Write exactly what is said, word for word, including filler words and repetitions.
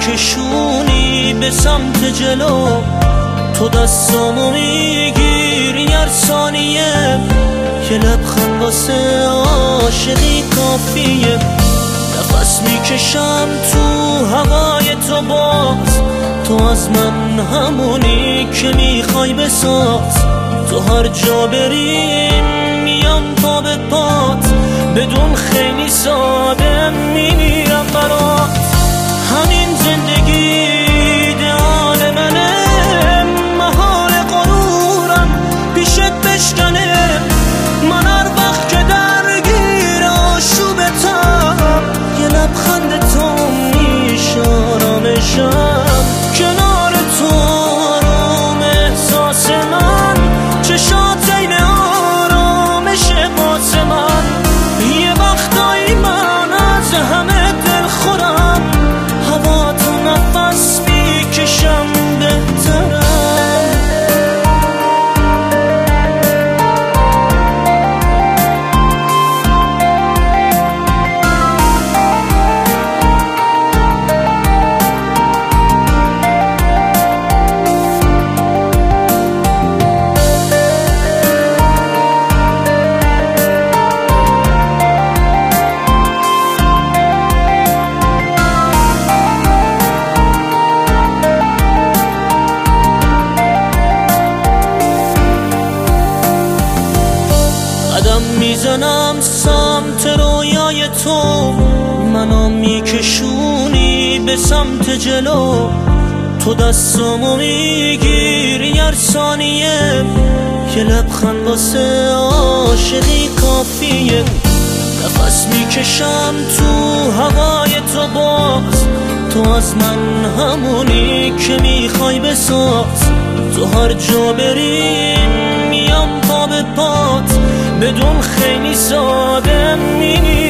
میکشونی به سمت جلو، تو دستامو میگیری هر ثانیه، یه لبخند واسه عاشقی کافیه. نفس میکشم تو هوای تو باز، تو از من همونی که میخوای بساز. تو هر جا بریم میام پا به پات، بدون خیلی ساده میمیرم برات. همین زندگی ایدئال منه، محال غرورم پیشت بشکنه. من هر وقت که درگیر آشوبتم، یه لبخند تو میشه آرامشم. کنار تو آروم احساس من، چشات عین آرامش باز من. یه وقتایی من از همه دل خورم، هوا تو نفس میکشم بهترم. قدم میزنم سمت رویای تو، منو میکشونی به سمت جلو، تو دستامو میگیری هر ثانیه، یه لبخند واسه عاشقی کافیه. نفس میکشم تو هوای تو باز، تو از من همونی که میخوای بساز. تو هر جا بریم میام پا به پات، بدون خیلی ساده می‌بینی